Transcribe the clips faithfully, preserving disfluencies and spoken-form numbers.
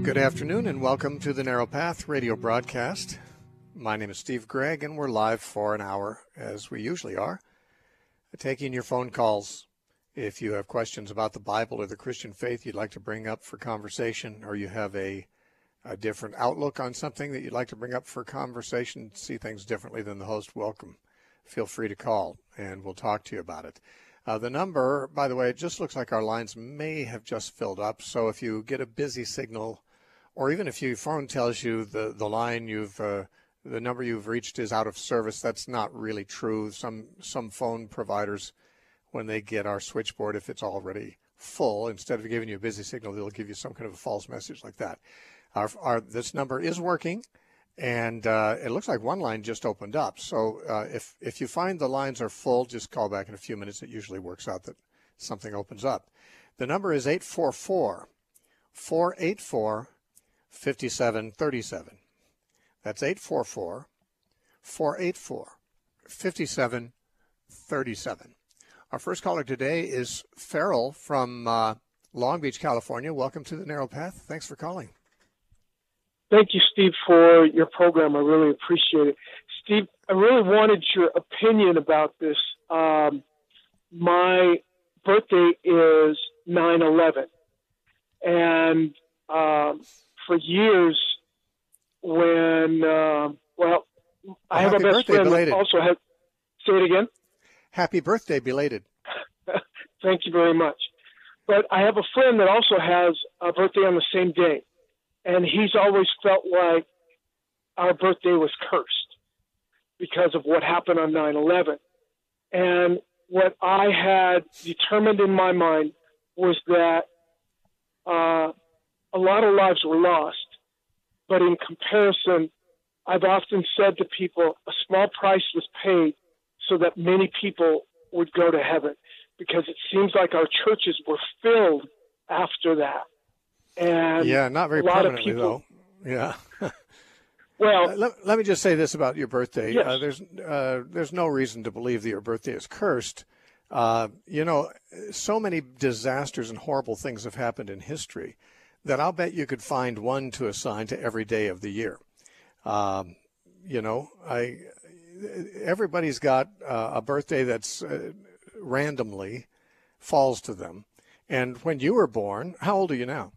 Good afternoon and welcome to the Narrow Path radio broadcast. My name is Steve Gregg and we're live for an hour, as we usually are, taking your phone calls. If you have questions about the Bible or the Christian faith you'd like to bring up for conversation, or you have a, a different outlook on something that you'd like to bring up for conversation, see things differently than the host, welcome. Feel free to call and we'll talk to you about it. Uh, the number, by the way, it just looks like our lines may have just filled up, so if you get a busy signal, or even if your phone tells you the, the line you've, uh, the number you've reached is out of service, that's not really true. Some some phone providers, when they get our switchboard, if it's already full, instead of giving you a busy signal, they'll give you some kind of a false message like that. Our, our this number is working, and uh, it looks like one line just opened up. So uh, if if you find the lines are full, just call back in a few minutes. It usually works out that something opens up. The number is eight four four, four eight four, five seven three seven. That's eight four four, four eight four, five seven three seven. Our first caller today is Farrell from uh, Long Beach, California. Welcome to the Narrow Path. Thanks for calling. Thank you, Steve, for your program. I really appreciate it. Steve, I really wanted your opinion about this. Um, my birthday is nine eleven, and um, for years when, uh, well, I well, have a best birthday, friend belated. that also has, say it again? Happy birthday, belated. Thank you very much. But I have a friend that also has a birthday on the same day, and he's always felt like our birthday was cursed because of what happened on nine eleven. And what I had determined in my mind was that uh, a lot of lives were lost. But in comparison, I've often said to people, a small price was paid so that many people would go to heaven, because it seems like our churches were filled after that. And yeah, not very a lot permanently, of people, though. Yeah. Well, uh, let, let me just say this about your birthday. Yes. Uh, there's uh, there's no reason to believe that your birthday is cursed. Uh, you know, so many disasters and horrible things have happened in history that I'll bet you could find one to assign to every day of the year. Um, you know, I everybody's got uh, a birthday that's uh, randomly falls to them. And when you were born, how old are you now?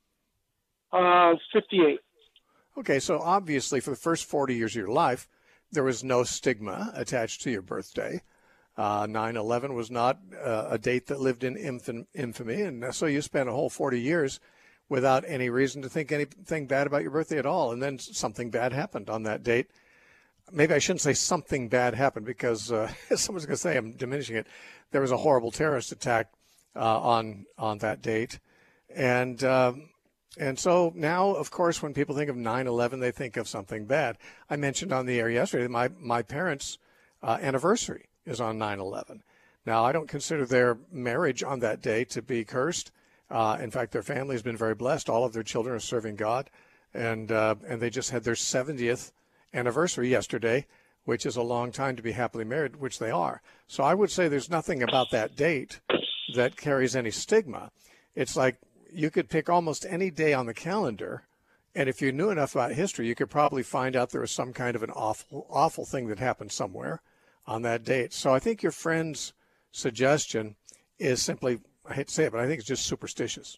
Uh, fifty-eight. Okay, so obviously for the first forty years of your life, there was no stigma attached to your birthday. Uh, nine eleven was not uh, a date that lived in infam- infamy, and so you spent a whole forty years without any reason to think anything bad about your birthday at all. And then something bad happened on that date. Maybe I shouldn't say something bad happened, because uh, someone's going to say I'm diminishing it. There was a horrible terrorist attack uh, on on that date. And uh, and so now, of course, when people think of nine eleven, they think of something bad. I mentioned on the air yesterday, my, my parents' uh, anniversary is on nine eleven. Now, I don't consider their marriage on that day to be cursed. Uh, in fact, their family has been very blessed. All of their children are serving God, and uh, and they just had their seventieth anniversary yesterday, which is a long time to be happily married, which they are. So I would say there's nothing about that date that carries any stigma. It's like you could pick almost any day on the calendar, and if you knew enough about history, you could probably find out there was some kind of an awful, awful thing that happened somewhere on that date. So I think your friend's suggestion is simply, I hate to say it, but I think it's just superstitious.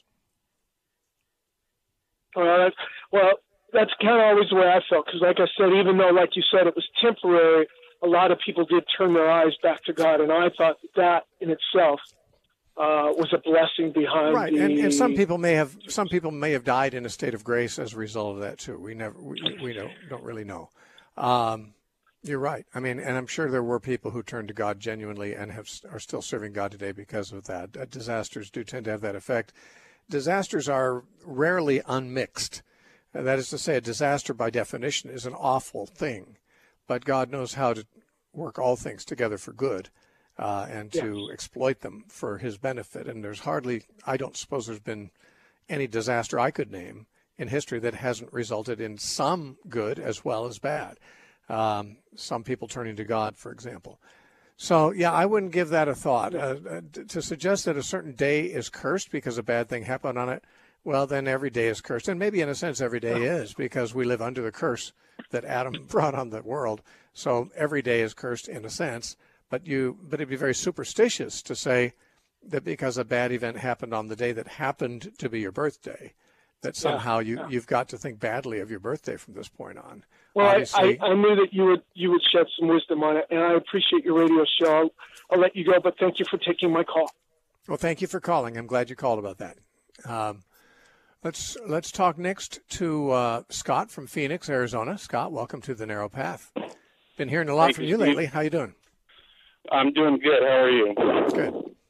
Well, that's, well, that's kind of always the way I felt, because like I said, even though, like you said, it was temporary, a lot of people did turn their eyes back to God, and I thought that, that in itself uh, was a blessing behind right. the... And, and some people may have some people may have died in a state of grace as a result of that too. We never we, we don't don't really know. Um, you're right. I mean, and I'm sure there were people who turned to God genuinely and have are still serving God today because of that. Uh, disasters do tend to have that effect. Disasters are rarely unmixed. Uh, that is to say, a disaster by definition is an awful thing, but God knows how to work all things together for good uh, and to yes. exploit them for his benefit. And there's hardly, I don't suppose there's been any disaster I could name in history that hasn't resulted in some good as well as bad. Um, some people turning to God, for example. So, yeah, I wouldn't give that a thought. Uh, to suggest that a certain day is cursed because a bad thing happened on it well, then every day is cursed. And maybe in a sense every day is, because we live under the curse that Adam brought on the world. So every day is cursed in a sense. But you, but it'd be very superstitious to say that because a bad event happened on the day that happened to be your birthday, that somehow yeah, you, yeah. you've got to think badly of your birthday from this point on. Well, I, Obviously, I, I knew that you would you would shed some wisdom on it, and I appreciate your radio show. I'll, I'll let you go, but thank you for taking my call. Well, thank you for calling. I'm glad you called about that. Um, let's let's talk next to uh, Scott from Phoenix, Arizona. Scott, welcome to the Narrow Path. Been hearing a lot Thank from you, you Steve. lately. How you doing? I'm doing good. How are you? Good.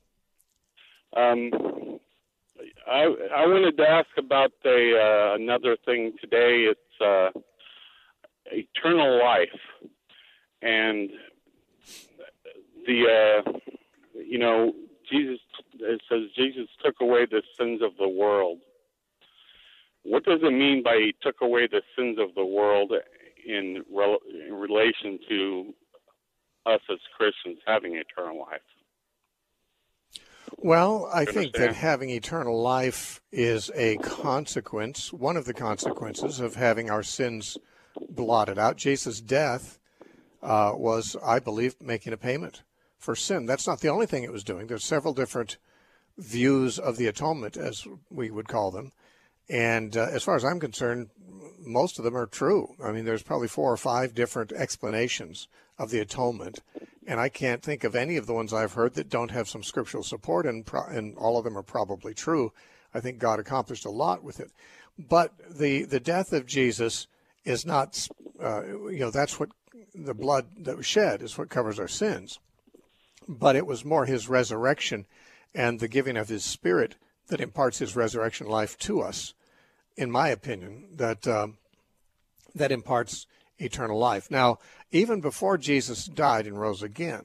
Um, I I wanted to ask about the uh, another thing today. It's uh, eternal life, and the uh, you know Jesus. It says Jesus took away the sins of the world. What does it mean by he took away the sins of the world in, rel- in relation to us as Christians having eternal life? Well, I think that understand? having eternal life is a consequence, one of the consequences of having our sins blotted out. Jesus' death uh, was, I believe, making a payment for sin. That's not the only thing it was doing. There's several different views of the atonement, as we would call them. And uh, as far as I'm concerned, most of them are true. I mean, there's probably four or five different explanations of the atonement, and I can't think of any of the ones I've heard that don't have some scriptural support, and, pro- and all of them are probably true. I think God accomplished a lot with it. But the, the death of Jesus is not, uh, you know, that's what the blood that was shed is what covers our sins. But it was more his resurrection and the giving of his Spirit that imparts his resurrection life to us, in my opinion, that um, that imparts eternal life. Now, even before Jesus died and rose again,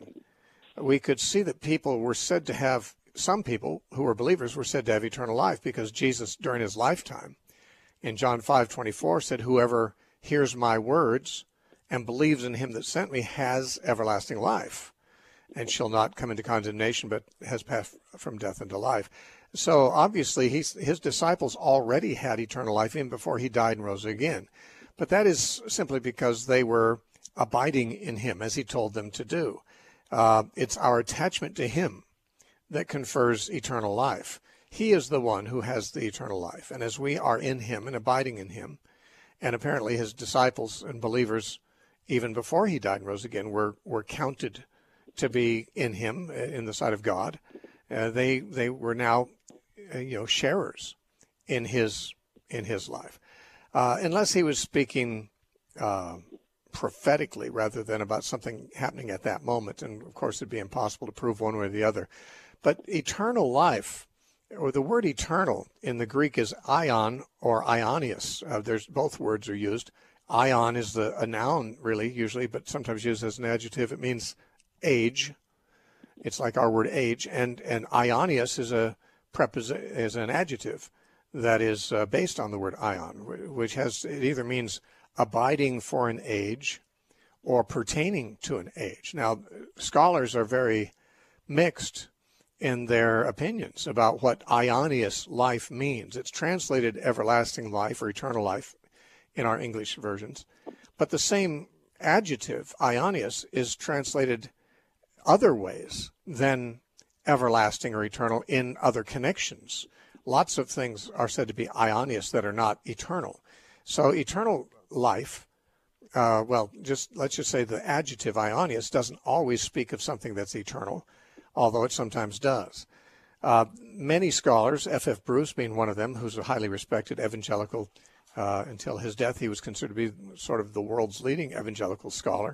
we could see that people were said to have, some people who were believers were said to have eternal life, because Jesus, during his lifetime, in John five twenty-four, said, "Whoever hears my words and believes in him that sent me has everlasting life, and shall not come into condemnation, but has passed from death into life." So obviously he's, his disciples already had eternal life even before he died and rose again. But that is simply because they were abiding in him, as he told them to do. Uh, it's our attachment to him that confers eternal life. He is the one who has the eternal life. And as we are in him and abiding in him, and apparently his disciples and believers, even before he died and rose again, were, were counted to be in him, in the sight of God, uh, they they were now, uh, you know, sharers in his in his life, uh, unless he was speaking uh, prophetically rather than about something happening at that moment. And of course, it'd be impossible to prove one way or the other. But eternal life, or the word eternal in the Greek, is ion or ionios. Uh, there's both words are used. Ion is the a noun, really, usually, but sometimes used as an adjective. It means age. It's like our word age, and and ionios is a preposi- is an adjective that is uh, based on the word ion, which has, it either means abiding for an age or pertaining to an age. Now, scholars are very mixed in their opinions about what ionios life means. It's translated everlasting life or eternal life in our English versions, but the same adjective, ionios, is translated other ways than everlasting or eternal in other connections. Lots of things are said to be ionios that are not eternal. So eternal life, uh, well, just let's just say the adjective ionios doesn't always speak of something that's eternal, although it sometimes does. Uh, many scholars, F F Bruce being one of them, who's a highly respected evangelical, uh, until his death, he was considered to be sort of the world's leading evangelical scholar.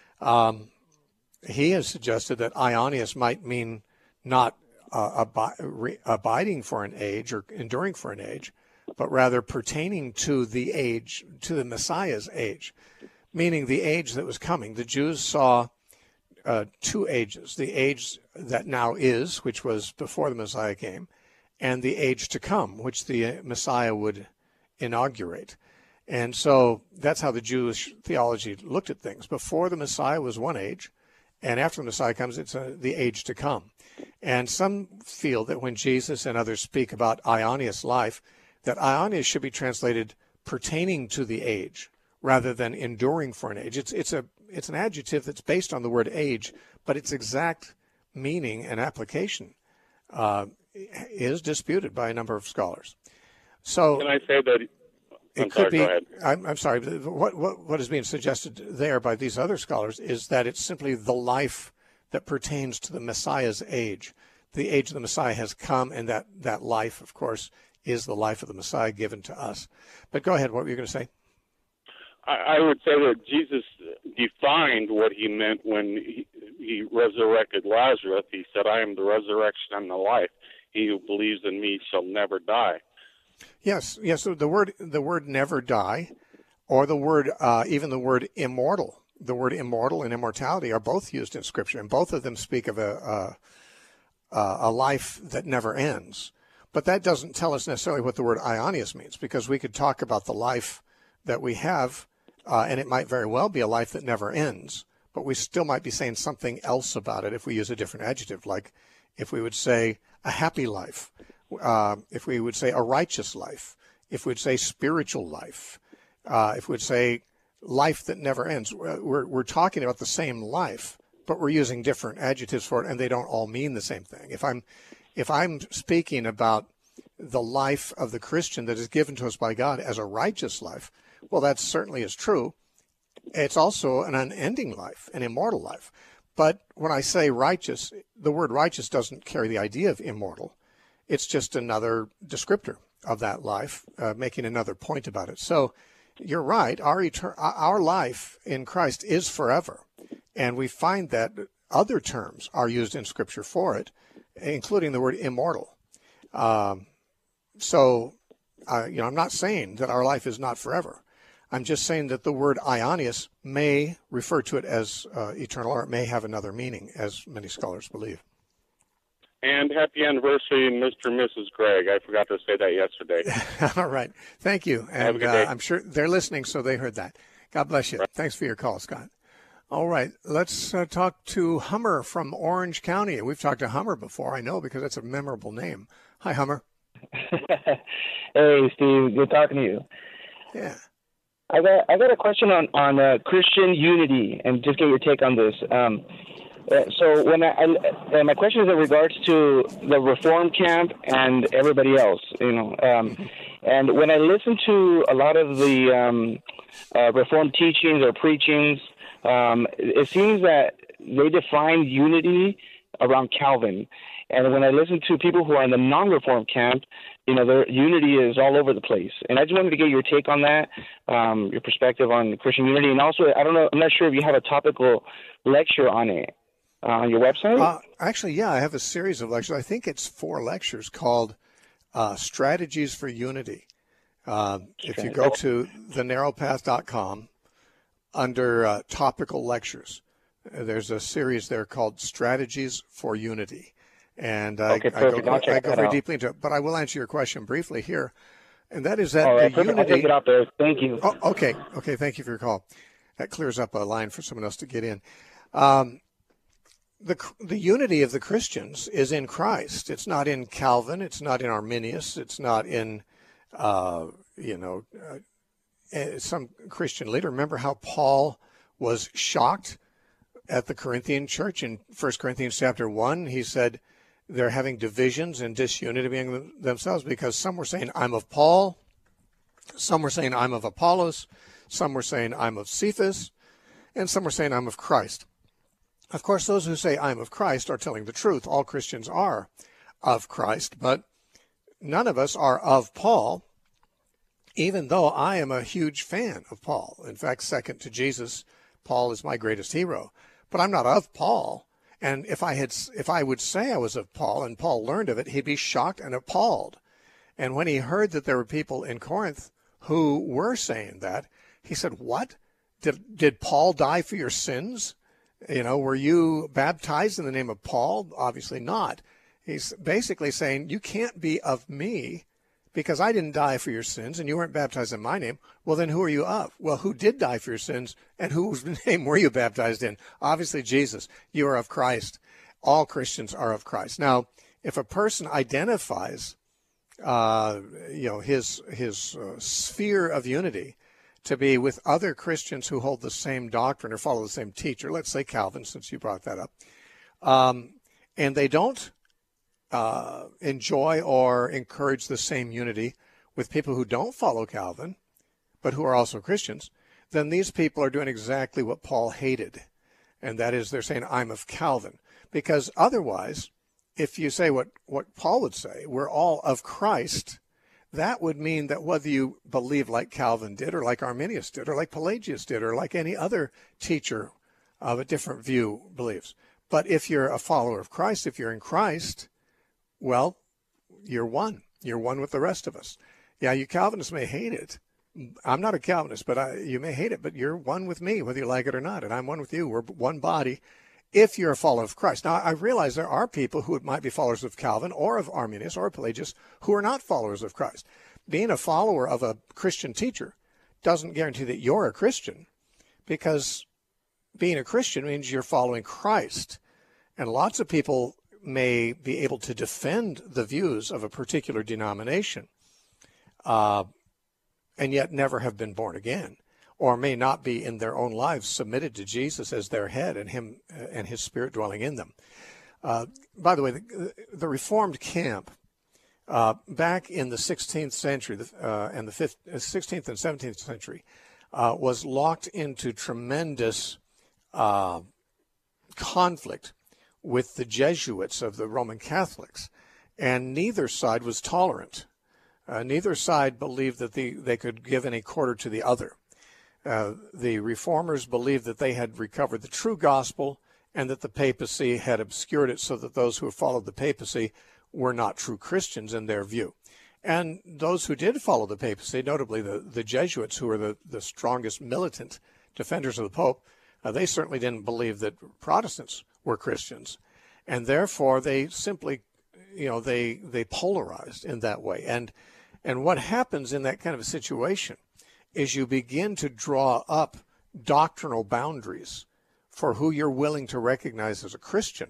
Um, he has suggested that ionios might mean not uh, abi- re- abiding for an age or enduring for an age, but rather pertaining to the age, to the Messiah's age, meaning the age that was coming. The Jews saw uh, two ages, the age that now is, which was before the Messiah came, and the age to come, which the Messiah would inaugurate. And so that's how the Jewish theology looked at things. Before the Messiah was one age, and after the Messiah comes, it's uh, the age to come. And some feel that when Jesus and others speak about ionios life, that aionios should be translated pertaining to the age rather than enduring for an age. It's it's a it's an adjective that's based on the word age, but its exact meaning and application uh, is disputed by a number of scholars. So can I say that? I'm it sorry, could be. go ahead. I'm, I'm sorry. What what what is being suggested there by these other scholars is that it's simply the life that pertains to the Messiah's age. The age of the Messiah has come, and that that life, of course, is the life of the Messiah given to us. But go ahead. What were you going to say? I, I would say that Jesus defined what he meant when he, he resurrected Lazarus. He said, "I am the resurrection and the life. He who believes in me shall never die." Yes, yes. So the word, the word "never die," or the word, uh, even the word "immortal," the word "immortal" and "immortality" are both used in Scripture, and both of them speak of a a, a life that never ends. But that doesn't tell us necessarily what the word aionios means, because we could talk about the life that we have, uh, and it might very well be a life that never ends. But we still might be saying something else about it if we use a different adjective, like if we would say a happy life. Uh, if we would say a righteous life, if we'd say spiritual life, uh, if we'd say life that never ends, we're, we're talking about the same life, but we're using different adjectives for it, and they don't all mean the same thing. If I'm, if I'm speaking about the life of the Christian that is given to us by God as a righteous life, well, that certainly is true. It's also an unending life, an immortal life. But when I say righteous, the word righteous doesn't carry the idea of immortal. It's just another descriptor of that life, uh, making another point about it. So you're right. Our etern- our life in Christ is forever. And we find that other terms are used in Scripture for it, including the word immortal. Um, so, uh, you know, I'm not saying that our life is not forever. I'm just saying that the word aionios may refer to it as uh, eternal, or it may have another meaning, as many scholars believe. And happy anniversary, Mister and Missus Gregg. I forgot to say that yesterday. All right. Thank you. And Have a good day. Uh, I'm sure they're listening, so they heard that. God bless you. Right. Thanks for your call, Scott. All right. Let's uh, talk to Hummer from Orange County. We've talked to Hummer before, I know, because that's a memorable name. Hi, Hummer. Hey, Steve. Good talking to you. Yeah. I got I got a question on on uh, Christian unity, and just get your take on this. Um, uh, so when I, I uh, my question is in regards to the Reform camp and everybody else, you know. Um, and when I listen to a lot of the um, uh, Reform teachings or preachings, um, it seems that they define unity around Calvin. And when I listen to people who are in the non-Reform camp, you know, their unity is all over the place. And I just wanted to get your take on that, um, your perspective on Christian unity. And also, I don't know, I'm not sure if you have a topical lecture on it uh, on your website. Uh, actually, yeah, I have a series of lectures. I think it's four lectures called uh, Strategies for Unity. Uh, if you go to the narrow path dot com, under uh, topical lectures, there's a series there called Strategies for Unity. And I, okay, I go, I go very out. deeply into it, but I will answer your question briefly here. And that is that All right, the unity. unity. I'll take it out there. Thank you. Oh, okay. Okay. Thank you for your call. That clears up a line for someone else to get in. Um, the, the unity of the Christians is in Christ. It's not in Calvin. It's not in Arminius. It's not in, uh, you know, uh, some Christian leader. Remember how Paul was shocked at the Corinthian church in First Corinthians chapter one? He said, they're having divisions and disunity among themselves because some were saying, I'm of Paul. Some were saying, I'm of Apollos. Some were saying, I'm of Cephas. And some were saying, I'm of Christ. Of course, those who say, I'm of Christ are telling the truth. All Christians are of Christ, but none of us are of Paul, even though I am a huge fan of Paul. In fact, second to Jesus, Paul is my greatest hero. But I'm not of Paul. And if I had, if I would say I was of Paul and Paul learned of it, he'd be shocked and appalled. And when he heard that there were people in Corinth who were saying that, he said, what? Did, did Paul die for your sins? You know, were you baptized in the name of Paul? Obviously not. He's basically saying, you can't be of me because I didn't die for your sins and you weren't baptized in my name. Well, then who are you of? Well, who did die for your sins and whose name were you baptized in? Obviously, Jesus. You are of Christ. All Christians are of Christ. Now, if a person identifies uh, you know, his his uh, sphere of unity to be with other Christians who hold the same doctrine or follow the same teacher. Let's say Calvin, since you brought that up, um, and they don't uh, enjoy or encourage the same unity with people who don't follow Calvin, but who are also Christians. Then these people are doing exactly what Paul hated, and that is they're saying, I'm of Calvin. Because otherwise, if you say what, what Paul would say, we're all of Christ, that would mean that whether you believe like Calvin did or like Arminius did or like Pelagius did or like any other teacher of a different view believes. But if you're a follower of Christ, if you're in Christ, well, you're one. You're one with the rest of us. Yeah, you Calvinists may hate it. I'm not a Calvinist, but I, you may hate it, but you're one with me, whether you like it or not, and I'm one with you. We're one body if you're a follower of Christ. Now, I realize there are people who might be followers of Calvin or of Arminius or Pelagius who are not followers of Christ. Being a follower of a Christian teacher doesn't guarantee that you're a Christian, because being a Christian means you're following Christ. And lots of people may be able to defend the views of a particular denomination, uh, and yet never have been born again, or may not be in their own lives submitted to Jesus as their head and him uh, and his Spirit dwelling in them. Uh, by the way, the, the Reformed camp uh, back in the sixteenth century uh, and the fifth, sixteenth and seventeenth century uh, was locked into tremendous uh, conflict with the Jesuits of the Roman Catholics, and neither side was tolerant. Uh, neither side believed that the, they could give any quarter to the other. Uh, the Reformers believed that they had recovered the true gospel and that the papacy had obscured it so that those who followed the papacy were not true Christians in their view. And those who did follow the papacy, notably the, the Jesuits, who were the, the strongest militant defenders of the Pope, uh, they certainly didn't believe that Protestants were Christians. And therefore, they simply, you know, they, they polarized in that way. And And what happens in that kind of a situation is you begin to draw up doctrinal boundaries for who you're willing to recognize as a Christian.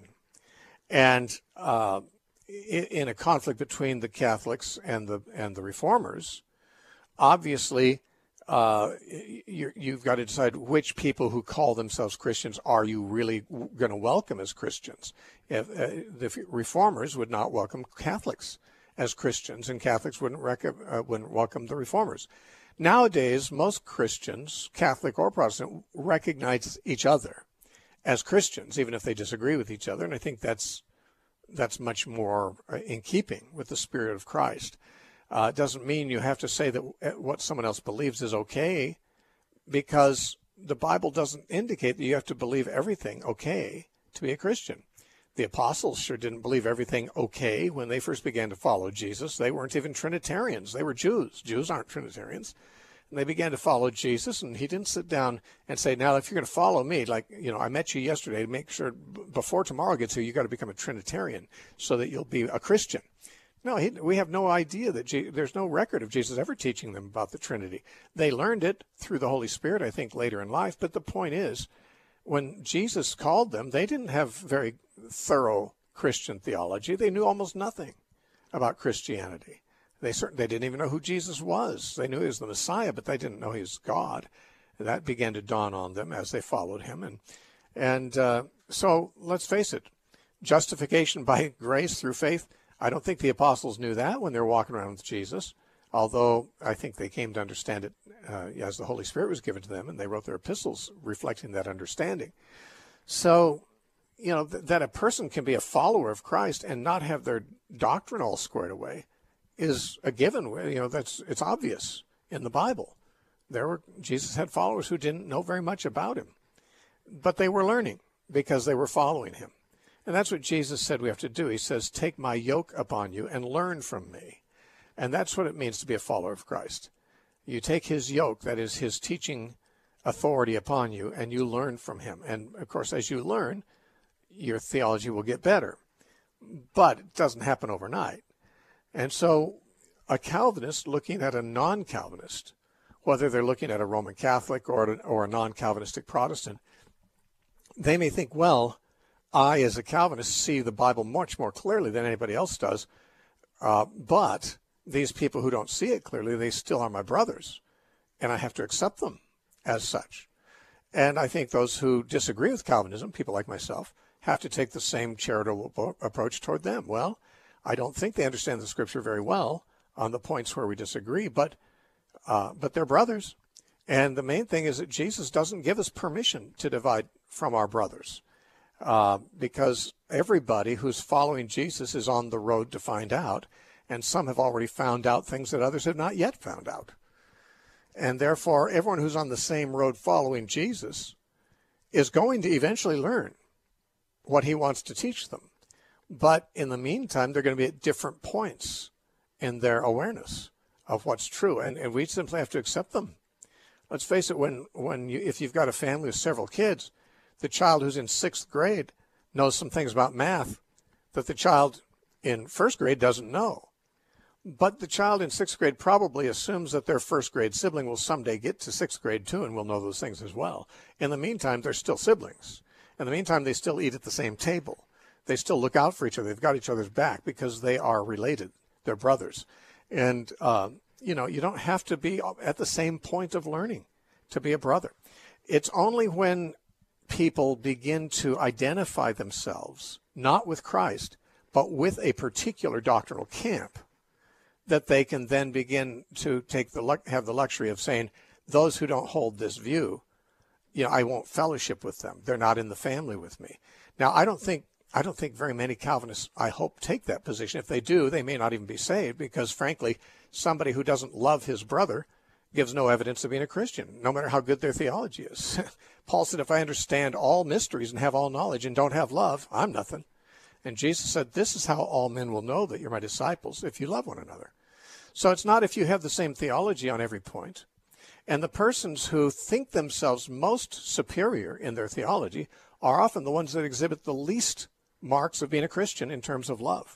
And uh, in, in a conflict between the Catholics and the and the Reformers, obviously uh, you're, you've got to decide which people who call themselves Christians are you really going to welcome as Christians. If, uh, the Reformers would not welcome Catholics as Christians, and Catholics wouldn't, rec- uh, wouldn't welcome the Reformers. Nowadays, most Christians, Catholic or Protestant, recognize each other as Christians, even if they disagree with each other. And I think that's that's much more in keeping with the Spirit of Christ. Uh, it doesn't mean you have to say that what someone else believes is okay, because the Bible doesn't indicate that you have to believe everything okay to be a Christian. The apostles sure didn't believe everything okay when they first began to follow Jesus. They weren't even Trinitarians. They were Jews. Jews aren't Trinitarians. And they began to follow Jesus, and he didn't sit down and say, now, if you're going to follow me, like, you know, I met you yesterday, make sure before tomorrow gets here, you got to become a Trinitarian so that you'll be a Christian. No, he, we have no idea that Je- there's no record of Jesus ever teaching them about the Trinity. They learned it through the Holy Spirit, I think, later in life. But the point is, when Jesus called them, they didn't have very thorough Christian theology. They knew almost nothing about Christianity. They certainly they didn't even know who Jesus was. They knew he was the Messiah, but they didn't know he was God. And that began to dawn on them as they followed him. And and uh, so let's face it, justification by grace through faith, I don't think the apostles knew that when they were walking around with Jesus, although I think they came to understand it uh, as the Holy Spirit was given to them, and they wrote their epistles reflecting that understanding. So, you know, th- that a person can be a follower of Christ and not have their doctrine all squared away is a given. You know, that's it's obvious in the Bible. There were Jesus had followers who didn't know very much about him, but they were learning because they were following him. And that's what Jesus said we have to do. He says, take my yoke upon you and learn from me. And that's what it means to be a follower of Christ. You take his yoke, that is his teaching authority upon you, and you learn from him. And, of course, as you learn, your theology will get better. But it doesn't happen overnight. And so a Calvinist looking at a non-Calvinist, whether they're looking at a Roman Catholic or, or a non-Calvinistic Protestant, they may think, well, I, as a Calvinist, see the Bible much more clearly than anybody else does, uh, but these people who don't see it clearly, they still are my brothers, and I have to accept them as such. And I think those who disagree with Calvinism, people like myself, have to take the same charitable approach toward them. Well, I don't think they understand the Scripture very well on the points where we disagree, but uh, but they're brothers. And the main thing is that Jesus doesn't give us permission to divide from our brothers, uh, because everybody who's following Jesus is on the road to find out, and some have already found out things that others have not yet found out. And therefore, everyone who's on the same road following Jesus is going to eventually learn what he wants to teach them. But in the meantime, they're going to be at different points in their awareness of what's true, and, and we simply have to accept them. Let's face it, when, when you, if you've got a family with several kids, the child who's in sixth grade knows some things about math that the child in first grade doesn't know. But the child in sixth grade probably assumes that their first grade sibling will someday get to sixth grade too and will know those things as well. In the meantime, they're still siblings. In the meantime, they still eat at the same table. They still look out for each other. They've got each other's back because they are related. They're brothers. And, uh, you know, you don't have to be at the same point of learning to be a brother. It's only when people begin to identify themselves, not with Christ, but with a particular doctrinal camp, that they can then begin to take the have the luxury of saying, those who don't hold this view, you know, I won't fellowship with them. They're not in the family with me. Now, I don't think I don't think very many Calvinists, I hope, take that position. If they do, they may not even be saved because, frankly, somebody who doesn't love his brother gives no evidence of being a Christian, no matter how good their theology is. Paul said, if I understand all mysteries and have all knowledge and don't have love, I'm nothing. And Jesus said, this is how all men will know that you're my disciples, if you love one another. So it's not if you have the same theology on every point. And the persons who think themselves most superior in their theology are often the ones that exhibit the least marks of being a Christian in terms of love.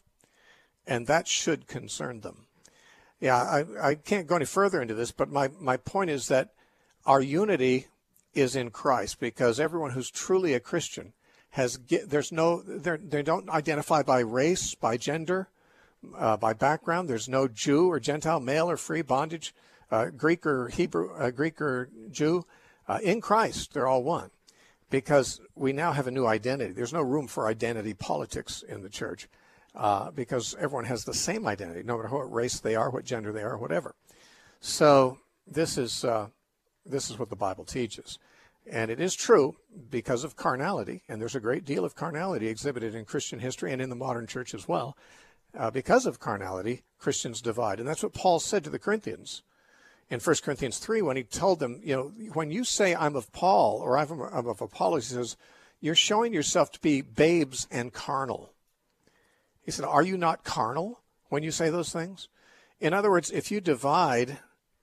And that should concern them. Yeah, I, I can't go any further into this, but my, my point is that our unity is in Christ, because everyone who's truly a Christian has, there's no, they don't identify by race, by gender, uh, by background. There's no Jew or Gentile, male or free, bondage, uh, Greek or Hebrew, uh, Greek or Jew. Uh, in Christ, they're all one, because we now have a new identity. There's no room for identity politics in the church, uh, because everyone has the same identity, no matter what race they are, what gender they are, whatever. So this is uh, this is what the Bible teaches. And it is true because of carnality, and there's a great deal of carnality exhibited in Christian history and in the modern church as well. Uh, because of carnality, Christians divide. And that's what Paul said to the Corinthians in First Corinthians three when he told them, you know, when you say I'm of Paul or I'm of Apollos, he says, you're showing yourself to be babes and carnal. He said, are you not carnal when you say those things? In other words, if you divide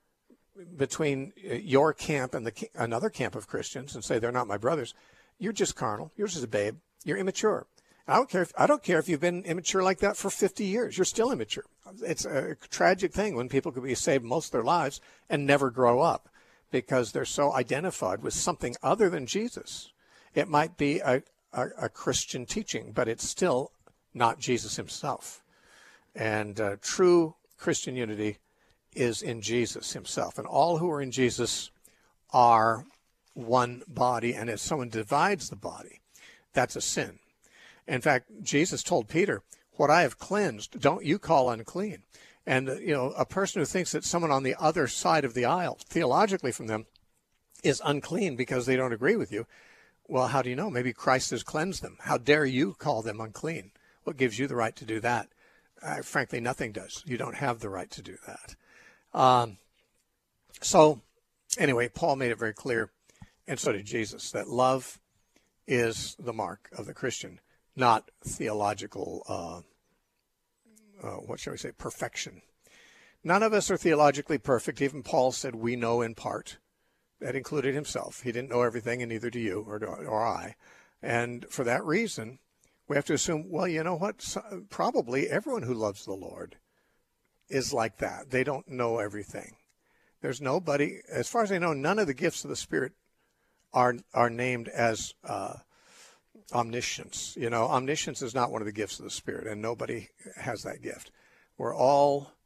between your camp and the another camp of Christians and say they're not my brothers, you're just carnal. You're just a babe. You're immature. I don't care if I don't care if you've been immature like that for fifty years. You're still immature. It's a tragic thing when people could be saved most of their lives and never grow up because they're so identified with something other than Jesus. It might be a, a, a Christian teaching, but it's still not Jesus himself. And uh, true Christian unity is in Jesus himself. And all who are in Jesus are one body. And if someone divides the body, that's a sin. In fact, Jesus told Peter, what I have cleansed, don't you call unclean. And, uh, you know, a person who thinks that someone on the other side of the aisle, theologically from them, is unclean because they don't agree with you, well, how do you know? Maybe Christ has cleansed them. How dare you call them unclean? What gives you the right to do that? Uh, frankly, nothing does. You don't have the right to do that. Um, so, anyway, Paul made it very clear, and so did Jesus, that love is the mark of the Christian, not theological, uh, uh, what shall we say, perfection. None of us are theologically perfect. Even Paul said, we know in part. That included himself. He didn't know everything, and neither do you or, or I. And for that reason, we have to assume, well, you know what? So, probably everyone who loves the Lord is like that. They don't know everything. There's nobody, as far as I know, none of the gifts of the Spirit are are named as uh, omniscience. You know, omniscience is not one of the gifts of the Spirit, and nobody has that gift. We're all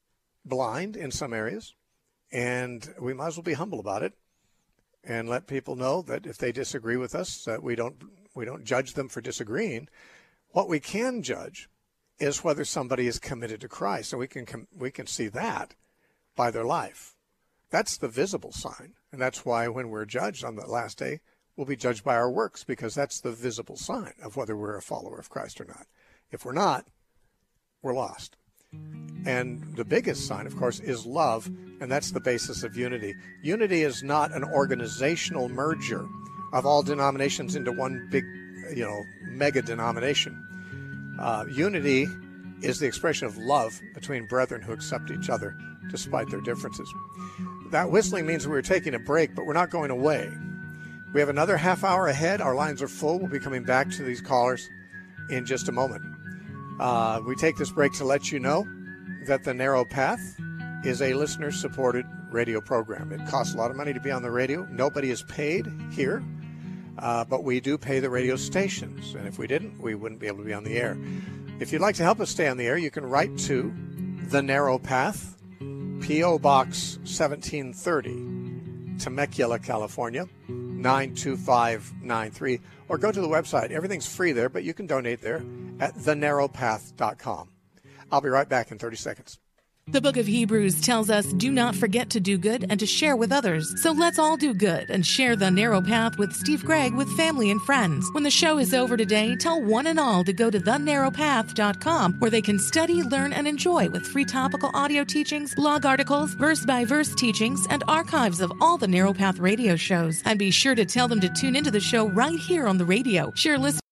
blind in some areas, and we might as well be humble about it and let people know that if they disagree with us, that we don't we don't judge them for disagreeing. What we can judge is whether somebody is committed to Christ, and we can com- we can see that by their life. That's the visible sign, and that's why when we're judged on the last day, we'll be judged by our works, because that's the visible sign of whether we're a follower of Christ or not. If we're not, we're lost. And the biggest sign, of course, is love, and that's the basis of unity. Unity is not an organizational merger of all denominations into one big, you know, mega denomination. Uh, unity is the expression of love between brethren who accept each other despite their differences. That whistling means we're taking a break, but we're not going away. We have another half hour ahead. Our lines are full. We'll be coming back to these callers in just a moment. Uh, we take this break to let you know that The Narrow Path is a listener-supported radio program. It costs a lot of money to be on the radio. Nobody is paid here, uh, but we do pay the radio stations. And if we didn't, we wouldn't be able to be on the air. If you'd like to help us stay on the air, you can write to The Narrow Path, P O. Box seventeen thirty, Temecula, California, nine two five nine three, or go to the website. Everything's free there, but you can donate there at the narrow path dot com. I'll be right back in thirty seconds. The book of Hebrews tells us, do not forget to do good and to share with others. So let's all do good and share The Narrow Path with Steve Gregg with family and friends. When the show is over today, tell one and all to go to the narrow path dot com, where they can study, learn, and enjoy with free topical audio teachings, blog articles, verse-by-verse teachings, and archives of all the Narrow Path radio shows. And be sure to tell them to tune into the show right here on the radio. Share listeners